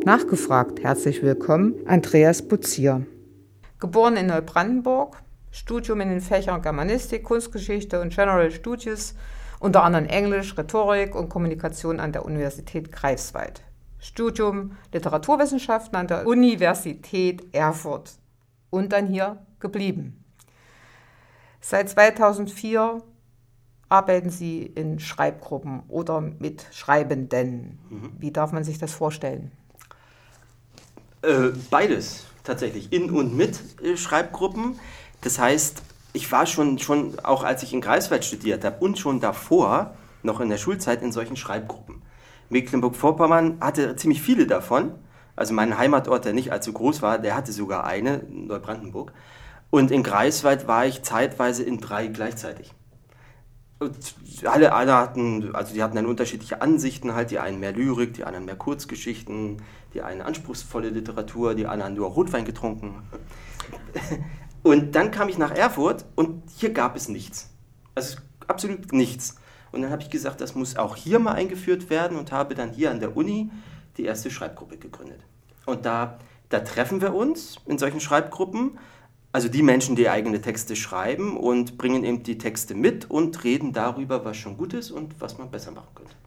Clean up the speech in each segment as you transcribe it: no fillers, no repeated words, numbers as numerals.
Nachgefragt. Herzlich willkommen, Andreas Buzier. Geboren in Neubrandenburg, Studium in den Fächern Germanistik, Kunstgeschichte und General Studies, unter anderem Englisch, Rhetorik und Kommunikation an der Universität Greifswald. Studium Literaturwissenschaften an der Universität Erfurt und dann hier geblieben. Seit 2004 arbeiten Sie in Schreibgruppen oder mit Schreibenden. Wie darf man sich das vorstellen? Beides tatsächlich, in und mit Schreibgruppen. Das heißt, ich war schon auch als ich in Greifswald studiert habe und schon davor, noch in der Schulzeit, in solchen Schreibgruppen. Mecklenburg-Vorpommern hatte ziemlich viele davon. Also mein Heimatort, der nicht allzu groß war, der hatte sogar eine, Neubrandenburg. Und in Greifswald war ich zeitweise in 3 gleichzeitig. Und alle hatten, also die hatten dann unterschiedliche Ansichten halt, die einen mehr Lyrik, die anderen mehr Kurzgeschichten, die einen anspruchsvolle Literatur, die anderen nur Rotwein getrunken. Und dann kam ich nach Erfurt und hier gab es nichts. Also absolut nichts. Und dann habe ich gesagt, das muss auch hier mal eingeführt werden und habe dann hier an der Uni die erste Schreibgruppe gegründet. Und da treffen wir uns in solchen Schreibgruppen, also die Menschen, die eigene Texte schreiben und bringen eben die Texte mit und reden darüber, was schon gut ist und was man besser machen könnte.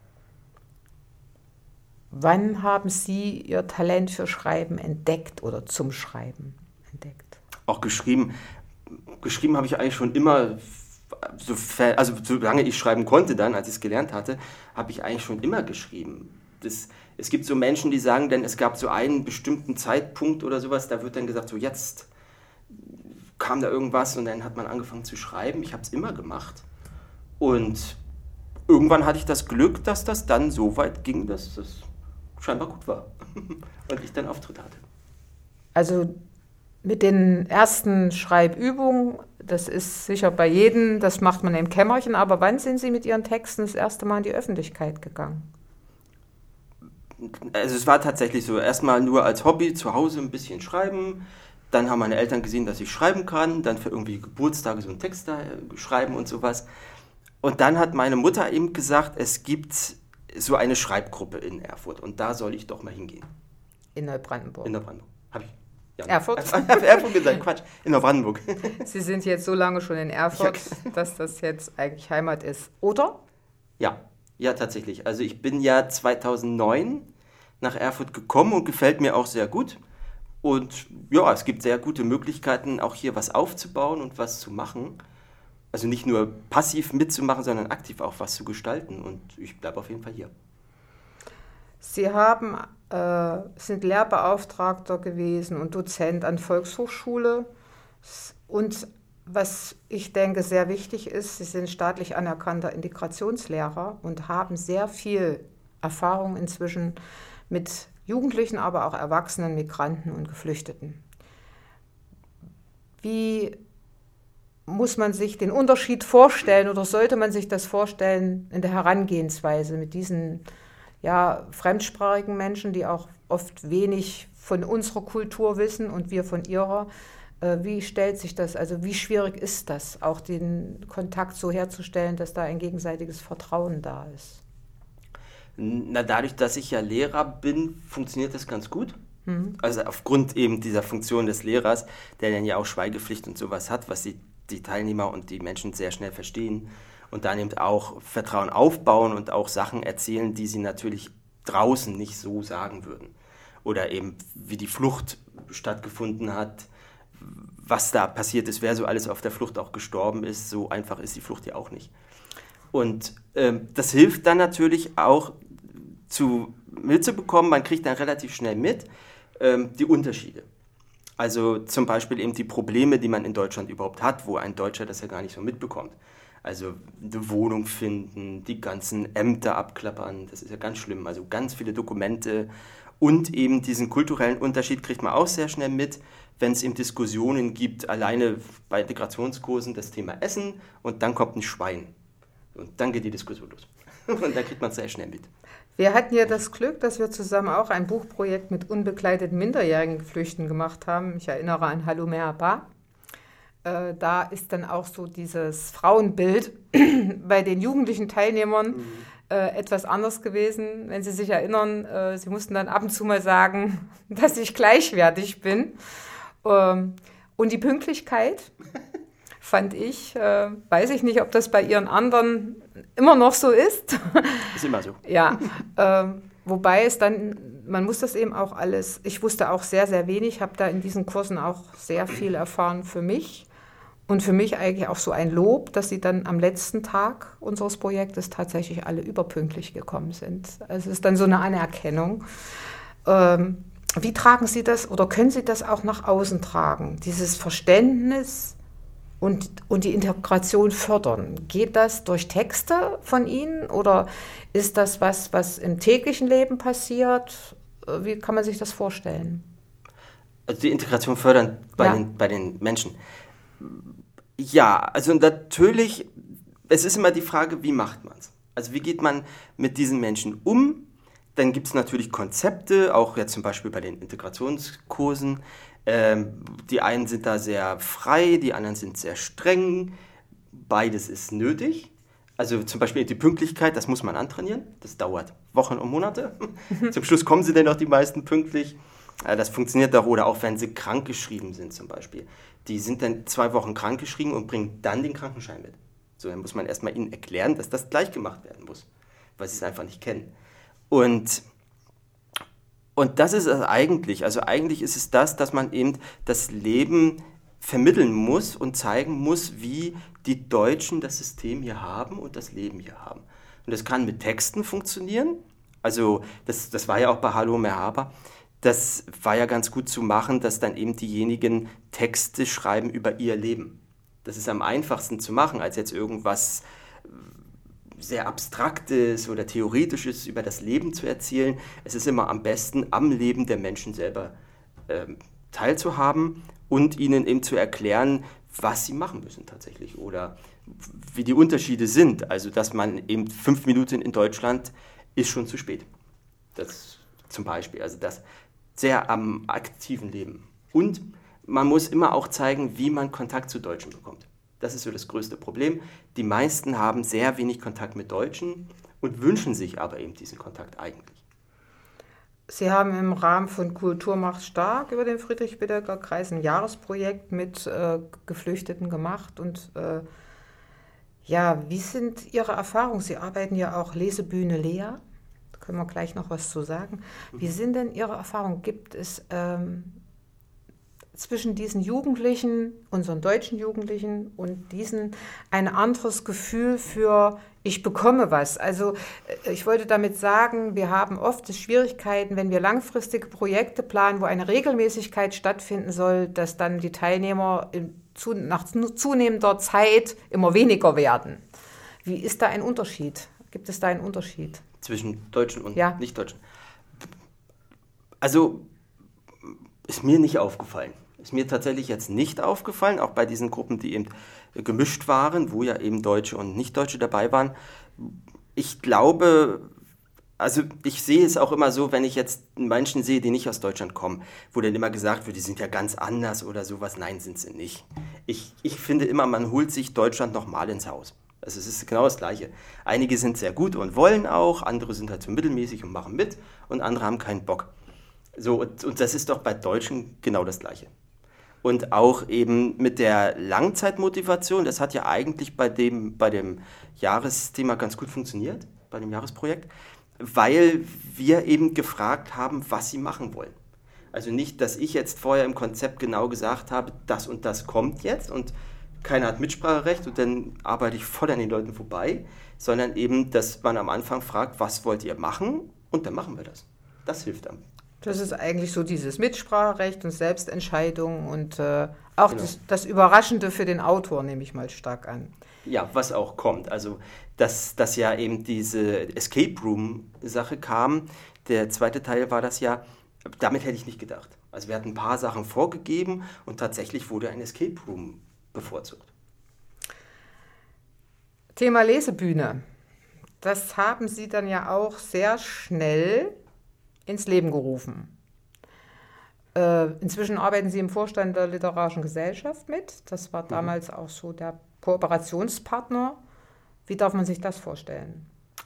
Wann haben Sie Ihr Talent für Schreiben entdeckt oder zum Schreiben entdeckt? Auch geschrieben habe ich eigentlich schon immer, solange ich schreiben konnte dann, als ich es gelernt hatte, habe ich eigentlich schon immer geschrieben. Es gibt so Menschen, die sagen, denn es gab so einen bestimmten Zeitpunkt oder sowas, da wird dann gesagt, so jetzt kam da irgendwas und dann hat man angefangen zu schreiben. Ich habe es immer gemacht und irgendwann hatte ich das Glück, dass das dann so weit ging, dass das scheinbar gut war und ich dann Auftritte hatte. Also mit den ersten Schreibübungen, das ist sicher bei jedem, das macht man im Kämmerchen, aber wann sind Sie mit Ihren Texten das erste Mal in die Öffentlichkeit gegangen? Also es war tatsächlich so, erstmal nur als Hobby zu Hause ein bisschen schreiben. Dann haben meine Eltern gesehen, dass ich schreiben kann, dann für irgendwie Geburtstage so einen Text da schreiben und sowas. Und dann hat meine Mutter eben gesagt, es gibt so eine Schreibgruppe in Erfurt und da soll ich doch mal hingehen. In Neubrandenburg? In Neubrandenburg, habe ich. Ja, Erfurt? Ich habe Erfurt gesagt, Quatsch, in Neubrandenburg. Sie sind jetzt so lange schon in Erfurt, dass das jetzt eigentlich Heimat ist, oder? Ja, tatsächlich. Also ich bin ja 2009 nach Erfurt gekommen und gefällt mir auch sehr gut. Und ja, es gibt sehr gute Möglichkeiten, auch hier was aufzubauen und was zu machen. Also nicht nur passiv mitzumachen, sondern aktiv auch was zu gestalten. Und ich bleibe auf jeden Fall hier. Sie sind Lehrbeauftragter gewesen und Dozent an Volkshochschule. Und was ich denke sehr wichtig ist, Sie sind staatlich anerkannter Integrationslehrer und haben sehr viel Erfahrung inzwischen mit Jugendlichen, aber auch erwachsenen Migranten und Geflüchteten. Wie muss man sich den Unterschied vorstellen oder sollte man sich das vorstellen in der Herangehensweise mit diesen fremdsprachigen Menschen, die auch oft wenig von unserer Kultur wissen und wir von ihrer? Wie stellt sich das, also wie schwierig ist das, auch den Kontakt so herzustellen, dass da ein gegenseitiges Vertrauen da ist? Na, dadurch, dass ich ja Lehrer bin, funktioniert das ganz gut. Also aufgrund eben dieser Funktion des Lehrers, der dann ja auch Schweigepflicht und sowas hat, was die Teilnehmer und die Menschen sehr schnell verstehen und dann eben auch Vertrauen aufbauen und auch Sachen erzählen, die sie natürlich draußen nicht so sagen würden. Oder eben, wie die Flucht stattgefunden hat, was da passiert ist, wer so alles auf der Flucht auch gestorben ist. So einfach ist die Flucht ja auch nicht. Und das hilft dann natürlich auch mitzubekommen, man kriegt dann relativ schnell mit, die Unterschiede. Also zum Beispiel eben die Probleme, die man in Deutschland überhaupt hat, wo ein Deutscher das ja gar nicht so mitbekommt. Also eine Wohnung finden, die ganzen Ämter abklappern, das ist ja ganz schlimm. Also ganz viele Dokumente und eben diesen kulturellen Unterschied kriegt man auch sehr schnell mit, wenn es eben Diskussionen gibt, alleine bei Integrationskursen das Thema Essen und dann kommt ein Schwein. Und dann geht die Diskussion los. Und da kriegt man es sehr schnell mit. Wir hatten ja das Glück, dass wir zusammen auch ein Buchprojekt mit unbegleiteten minderjährigen Geflüchteten gemacht haben. Ich erinnere an Hallo Merhaba. Da ist dann auch so dieses Frauenbild bei den jugendlichen Teilnehmern etwas anders gewesen. Wenn Sie sich erinnern, Sie mussten dann ab und zu mal sagen, dass ich gleichwertig bin. Und die Pünktlichkeit fand ich, weiß ich nicht, ob das bei Ihren anderen immer noch so ist. Ist immer so. Ja, wobei es dann, man muss das eben auch alles, ich wusste auch sehr, sehr wenig, habe da in diesen Kursen auch sehr viel erfahren für mich. Und für mich eigentlich auch so ein Lob, dass Sie dann am letzten Tag unseres Projektes tatsächlich alle überpünktlich gekommen sind. Also es ist dann so eine Anerkennung. Wie tragen Sie das oder können Sie das auch nach außen tragen? Dieses Verständnis und die Integration fördern. Geht das durch Texte von Ihnen oder ist das was im täglichen Leben passiert? Wie kann man sich das vorstellen? Also die Integration fördern bei den Menschen. Ja, also natürlich, es ist immer die Frage, wie macht man es? Also wie geht man mit diesen Menschen um? Dann gibt es natürlich Konzepte, auch jetzt zum Beispiel bei den Integrationskursen. Die einen sind da sehr frei, die anderen sind sehr streng. Beides ist nötig. Also zum Beispiel die Pünktlichkeit, das muss man antrainieren. Das dauert Wochen und Monate. Zum Schluss kommen sie dann auch die meisten pünktlich. Das funktioniert auch, oder auch wenn sie krankgeschrieben sind zum Beispiel. Die sind dann 2 Wochen krankgeschrieben und bringen dann den Krankenschein mit. So, dann muss man erstmal ihnen erklären, dass das gleich gemacht werden muss, weil sie es einfach nicht kennen. Und das ist es eigentlich. Also eigentlich ist es das, dass man eben das Leben vermitteln muss und zeigen muss, wie die Deutschen das System hier haben und das Leben hier haben. Und das kann mit Texten funktionieren. Also das war ja auch bei Hallo Merhaba. Das war ja ganz gut zu machen, dass dann eben diejenigen Texte schreiben über ihr Leben. Das ist am einfachsten zu machen, als jetzt irgendwas sehr Abstraktes oder Theoretisches über das Leben zu erzählen. Es ist immer am besten, am Leben der Menschen selber teilzuhaben und ihnen eben zu erklären, was sie machen müssen tatsächlich oder wie die Unterschiede sind. Also, dass man eben 5 Minuten in Deutschland ist schon zu spät. Das zum Beispiel, also das sehr am aktiven Leben. Und man muss immer auch zeigen, wie man Kontakt zu Deutschen bekommt. Das ist so das größte Problem. Die meisten haben sehr wenig Kontakt mit Deutschen und wünschen sich aber eben diesen Kontakt eigentlich. Sie haben im Rahmen von Kultur macht stark über den Friedrich-Biddecker-Kreis ein Jahresprojekt mit Geflüchteten gemacht. Und wie sind Ihre Erfahrungen? Sie arbeiten ja auch Lesebühne Lea. Da können wir gleich noch was zu sagen. Wie sind denn Ihre Erfahrungen? Gibt es zwischen diesen Jugendlichen, unseren deutschen Jugendlichen und diesen ein anderes Gefühl für ich bekomme was? Also ich wollte damit sagen, wir haben oft Schwierigkeiten, wenn wir langfristige Projekte planen, wo eine Regelmäßigkeit stattfinden soll, dass dann die Teilnehmer nach zunehmender Zeit immer weniger werden. Wie ist da ein Unterschied? Gibt es da einen Unterschied? Zwischen Deutschen und Nicht-Deutschen? Also ist mir nicht aufgefallen. Ist mir tatsächlich jetzt nicht aufgefallen, auch bei diesen Gruppen, die eben gemischt waren, wo ja eben Deutsche und Nicht-Deutsche dabei waren. Ich glaube, also ich sehe es auch immer so, wenn ich jetzt Menschen sehe, die nicht aus Deutschland kommen, wo dann immer gesagt wird, die sind ja ganz anders oder sowas. Nein, sind sie nicht. Ich finde immer, man holt sich Deutschland nochmal ins Haus. Also es ist genau das Gleiche. Einige sind sehr gut und wollen auch, andere sind halt so mittelmäßig und machen mit und andere haben keinen Bock. So, und das ist doch bei Deutschen genau das Gleiche. Und auch eben mit der Langzeitmotivation, das hat ja eigentlich bei dem Jahresthema ganz gut funktioniert, bei dem Jahresprojekt, weil wir eben gefragt haben, was sie machen wollen. Also nicht, dass ich jetzt vorher im Konzept genau gesagt habe, das und das kommt jetzt und keiner hat Mitspracherecht und dann arbeite ich voll an den Leuten vorbei, sondern eben, dass man am Anfang fragt, was wollt ihr machen und dann machen wir das. Das hilft am. Das ist eigentlich so dieses Mitspracherecht und Selbstentscheidung und auch genau. Das Überraschende für den Autor, nehme ich mal stark an. Ja, was auch kommt. Also, dass ja eben diese Escape Room-Sache kam, der zweite Teil war das ja, damit hätte ich nicht gedacht. Also wir hatten ein paar Sachen vorgegeben und tatsächlich wurde ein Escape Room bevorzugt. Thema Lesebühne. Das haben Sie dann ja auch sehr schnell ins Leben gerufen. Inzwischen arbeiten Sie im Vorstand der Literarischen Gesellschaft mit. Das war damals auch so der Kooperationspartner. Wie darf man sich das vorstellen?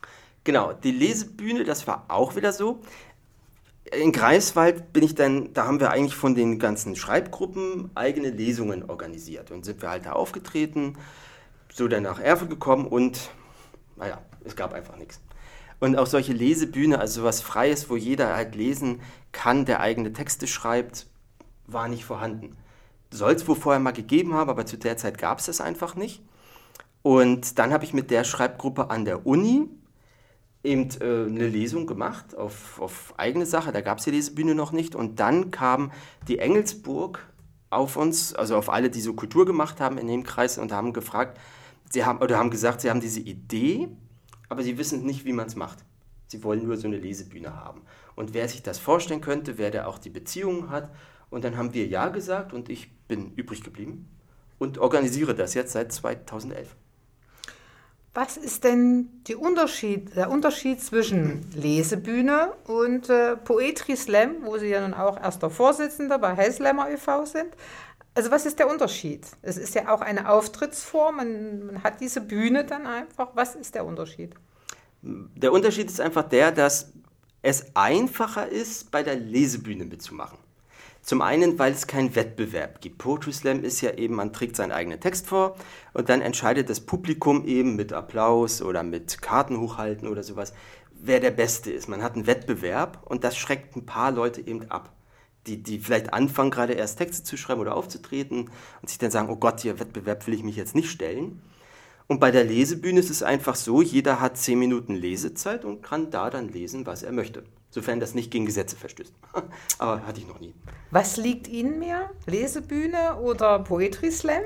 Genau, die Lesebühne, das war auch wieder so. In Greifswald da haben wir eigentlich von den ganzen Schreibgruppen eigene Lesungen organisiert. Und sind wir halt da aufgetreten, so dann nach Erfurt gekommen und, naja, es gab einfach nichts. Und auch solche Lesebühne, also sowas Freies, wo jeder halt lesen kann, der eigene Texte schreibt, war nicht vorhanden. Soll es wohl vorher mal gegeben haben, aber zu der Zeit gab es das einfach nicht. Und dann habe ich mit der Schreibgruppe an der Uni eben eine Lesung gemacht auf eigene Sache. Da gab es die Lesebühne noch nicht. Und dann kam die Engelsburg auf uns, also auf alle, die so Kultur gemacht haben in dem Kreis und haben gefragt, haben gesagt, sie haben diese Idee, aber sie wissen nicht, wie man es macht. Sie wollen nur so eine Lesebühne haben. Und wer sich das vorstellen könnte, wer da auch die Beziehungen hat. Und dann haben wir ja gesagt und ich bin übrig geblieben und organisiere das jetzt seit 2011. Was ist denn der Unterschied zwischen Lesebühne und Poetry Slam, wo Sie ja nun auch erster Vorsitzender bei Heilslammer e.V. sind? Also was ist der Unterschied? Es ist ja auch eine Auftrittsform, man hat diese Bühne dann einfach. Was ist der Unterschied? Der Unterschied ist einfach der, dass es einfacher ist, bei der Lesebühne mitzumachen. Zum einen, weil es keinen Wettbewerb gibt. Poetry Slam ist ja eben, man trägt seinen eigenen Text vor und dann entscheidet das Publikum eben mit Applaus oder mit Karten hochhalten oder sowas, wer der Beste ist. Man hat einen Wettbewerb und das schreckt ein paar Leute eben ab, die vielleicht anfangen, gerade erst Texte zu schreiben oder aufzutreten und sich dann sagen, oh Gott, hier Wettbewerb will ich mich jetzt nicht stellen. Und bei der Lesebühne ist es einfach so, jeder hat 10 Minuten Lesezeit und kann da dann lesen, was er möchte. Sofern das nicht gegen Gesetze verstößt. Aber hatte ich noch nie. Was liegt Ihnen mehr? Lesebühne oder Poetry Slam?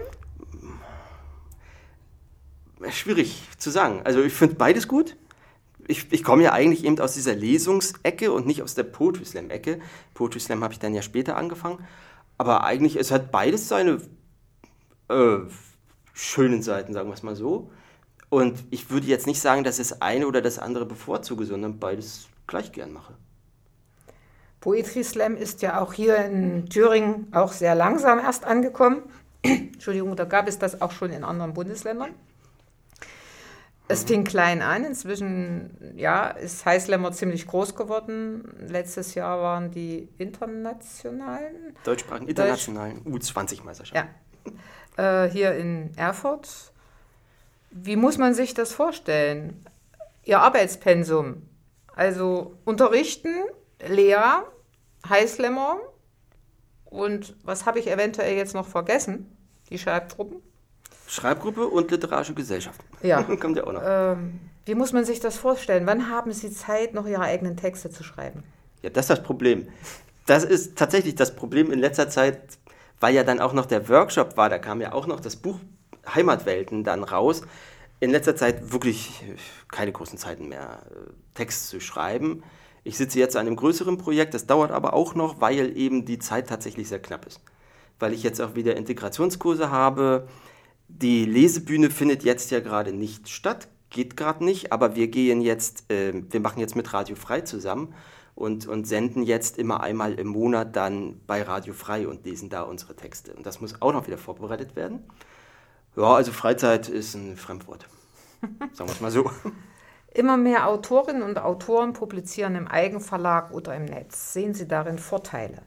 Schwierig zu sagen. Also ich finde beides gut. Ich komme ja eigentlich eben aus dieser Lesungsecke und nicht aus der Poetry Slam-Ecke. Poetry Slam habe ich dann ja später angefangen. Aber eigentlich, es hat beides seine schönen Seiten, sagen wir es mal so. Und ich würde jetzt nicht sagen, dass ich das eine oder das andere bevorzuge, sondern beides gleich gern mache. Poetry Slam ist ja auch hier in Thüringen auch sehr langsam erst angekommen. Entschuldigung, da gab es das auch schon in anderen Bundesländern. Es fing klein an, inzwischen ja, ist Heilslammer ziemlich groß geworden. Letztes Jahr waren die internationalen U20-Meisterschaften. Ja. Hier in Erfurt. Wie muss man sich das vorstellen? Ihr Arbeitspensum, also unterrichten, Lehrer, Heilslammer und was habe ich eventuell jetzt noch vergessen? Die Schreibgruppen? Schreibgruppe und literarische Gesellschaft. Ja. Kommt ja auch noch. Wie muss man sich das vorstellen? Wann haben Sie Zeit, noch Ihre eigenen Texte zu schreiben? Ja, das ist das Problem. Das ist tatsächlich das Problem in letzter Zeit, weil ja dann auch noch der Workshop war, da kam ja auch noch das Buch Heimatwelten dann raus. In letzter Zeit wirklich keine großen Zeiten mehr, Text zu schreiben. Ich sitze jetzt an einem größeren Projekt, das dauert aber auch noch, weil eben die Zeit tatsächlich sehr knapp ist. Weil ich jetzt auch wieder Integrationskurse habe. Die Lesebühne findet jetzt ja gerade nicht statt, geht gerade nicht, aber wir machen jetzt mit Radio Frei zusammen und senden jetzt immer einmal im Monat dann bei Radio Frei und lesen da unsere Texte. Und das muss auch noch wieder vorbereitet werden. Ja, also Freizeit ist ein Fremdwort, sagen wir es mal so. Immer mehr Autorinnen und Autoren publizieren im Eigenverlag oder im Netz. Sehen Sie darin Vorteile?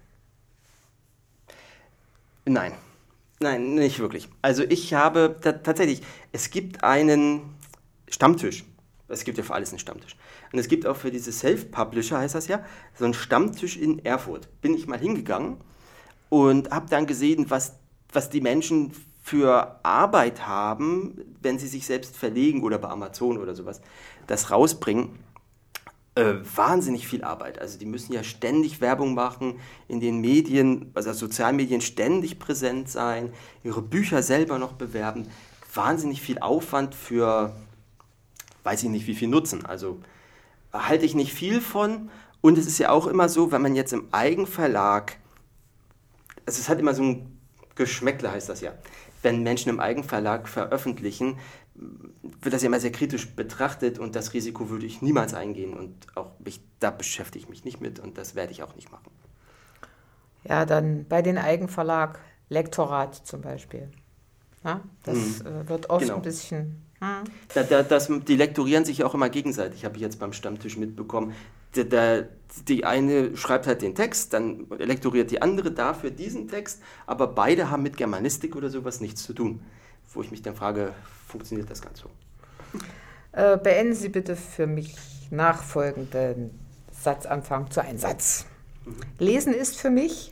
Nein, nicht wirklich. Also ich habe tatsächlich, es gibt einen Stammtisch. Es gibt ja für alles einen Stammtisch. Und es gibt auch für diese Self-Publisher, heißt das ja, so einen Stammtisch in Erfurt. Bin ich mal hingegangen und habe dann gesehen, was die Menschen für Arbeit haben, wenn sie sich selbst verlegen oder bei Amazon oder sowas, das rausbringen. Wahnsinnig viel Arbeit. Also die müssen ja ständig Werbung machen, in den Medien, also Sozialmedien ständig präsent sein, ihre Bücher selber noch bewerben. Wahnsinnig viel Aufwand für, weiß ich nicht, wie viel Nutzen. Also halte ich nicht viel von. Und es ist ja auch immer so, wenn man jetzt im Eigenverlag, also es hat immer so ein Geschmäckle, heißt das ja. Wenn Menschen im Eigenverlag veröffentlichen, wird das ja immer sehr kritisch betrachtet und das Risiko würde ich niemals eingehen und auch da beschäftige ich mich nicht mit und das werde ich auch nicht machen. Ja, dann bei den Eigenverlag Lektorat zum Beispiel. Ja, das wird oft ein bisschen Die lektorieren sich ja auch immer gegenseitig, habe ich jetzt beim Stammtisch mitbekommen. Die eine schreibt halt den Text, dann lektoriert die andere dafür diesen Text, aber beide haben mit Germanistik oder sowas nichts zu tun. Wo ich mich dann frage, funktioniert das ganz so? Beenden Sie bitte für mich nachfolgenden Satzanfang zu einem Satz. Lesen ist für mich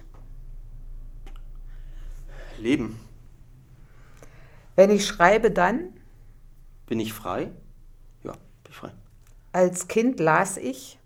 Leben. Wenn ich schreibe, dann Bin ich frei? Ja, bin ich frei. Als Kind las ich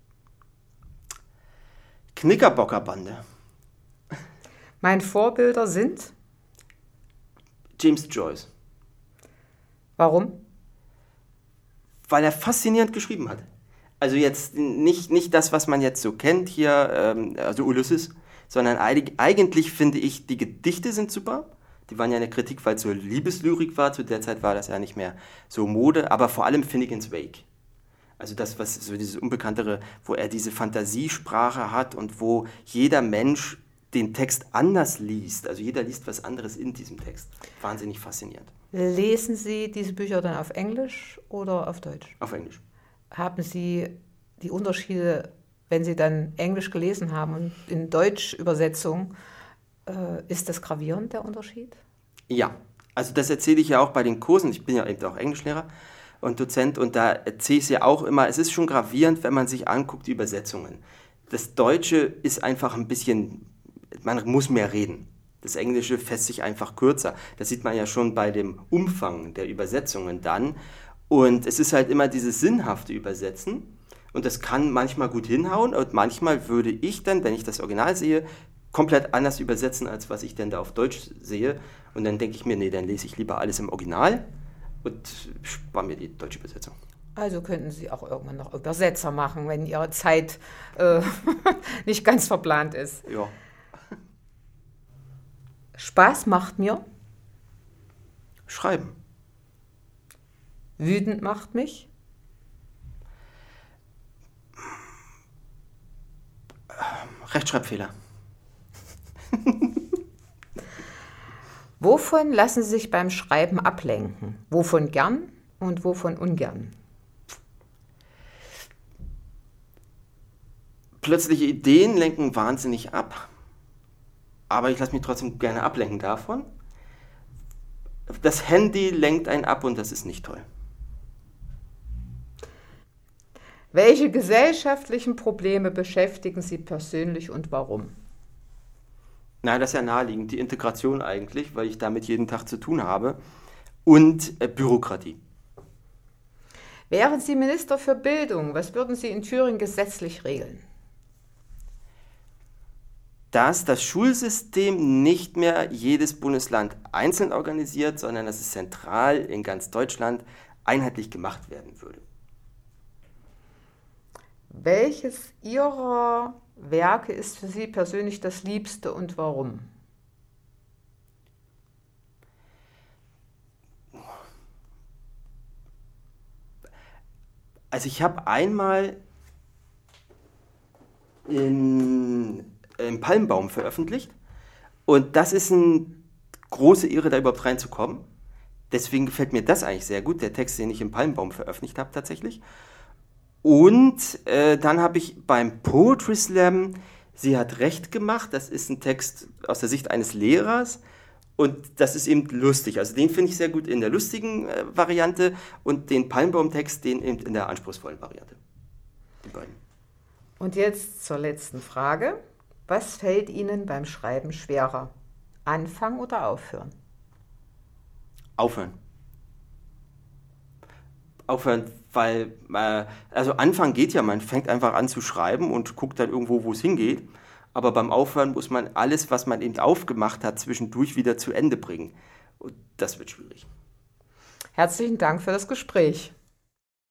Knickerbockerbande. Meine Vorbilder sind James Joyce. Warum? Weil er faszinierend geschrieben hat. Also jetzt nicht das, was man jetzt so kennt hier, also Ulysses, sondern eigentlich finde ich, die Gedichte sind super. Die waren ja in der Kritik, weil es so Liebeslyrik war. Zu der Zeit war das ja nicht mehr so Mode. Aber vor allem Finnegans Wake. Also das, was so dieses Unbekanntere, wo er diese Fantasiesprache hat und wo jeder Mensch den Text anders liest. Also jeder liest was anderes in diesem Text. Wahnsinnig faszinierend. Lesen Sie diese Bücher dann auf Englisch oder auf Deutsch? Auf Englisch. Haben Sie die Unterschiede, wenn Sie dann Englisch gelesen haben und in Deutsch-Übersetzung, ist das gravierend, der Unterschied? Ja, also das erzähle ich ja auch bei den Kursen. Ich bin ja eben auch Englischlehrer und Dozent und da erzähle ich es ja auch immer. Es ist schon gravierend, wenn man sich anguckt, die Übersetzungen. Das Deutsche ist einfach ein bisschen, man muss mehr reden. Das Englische fässt sich einfach kürzer. Das sieht man ja schon bei dem Umfang der Übersetzungen dann. Und es ist halt immer dieses sinnhafte Übersetzen. Und das kann manchmal gut hinhauen. Und manchmal würde ich dann, wenn ich das Original sehe, komplett anders übersetzen, als was ich denn da auf Deutsch sehe. Und dann denke ich mir, nee, dann lese ich lieber alles im Original und spare mir die deutsche Übersetzung. Also könnten Sie auch irgendwann noch Übersetzer machen, wenn Ihre Zeit nicht ganz verplant ist. Ja. Spaß macht mir. Schreiben. Wütend macht mich. Rechtschreibfehler. Wovon lassen Sie sich beim Schreiben ablenken? Wovon gern und wovon ungern? Plötzliche Ideen lenken wahnsinnig ab, aber ich lasse mich trotzdem gerne ablenken davon. Das Handy lenkt einen ab und das ist nicht toll. Welche gesellschaftlichen Probleme beschäftigen Sie persönlich und warum? Na, das ist ja naheliegend. Die Integration eigentlich, weil ich damit jeden Tag zu tun habe. Und Bürokratie. Wären Sie Minister für Bildung, was würden Sie in Thüringen gesetzlich regeln? Dass das Schulsystem nicht mehr jedes Bundesland einzeln organisiert, sondern dass es zentral in ganz Deutschland einheitlich gemacht werden würde. Welches Ihrer Werke ist für Sie persönlich das Liebste und warum? Also ich habe einmal im Palmbaum veröffentlicht und das ist eine große Ehre, da überhaupt reinzukommen. Deswegen gefällt mir das eigentlich sehr gut, der Text, den ich im Palmbaum veröffentlicht habe tatsächlich. Und dann habe ich beim Poetry Slam Sie hat recht gemacht, das ist ein Text aus der Sicht eines Lehrers und das ist eben lustig. Also den finde ich sehr gut in der lustigen Variante und den Palmbaum-Text, den eben in der anspruchsvollen Variante. Die beiden. Und jetzt zur letzten Frage. Was fällt Ihnen beim Schreiben schwerer? Anfangen oder aufhören? Aufhören. Aufhören, weil, also Anfang geht ja, man fängt einfach an zu schreiben und guckt dann irgendwo, wo es hingeht. Aber beim Aufhören muss man alles, was man eben aufgemacht hat, zwischendurch wieder zu Ende bringen. Und das wird schwierig. Herzlichen Dank für das Gespräch.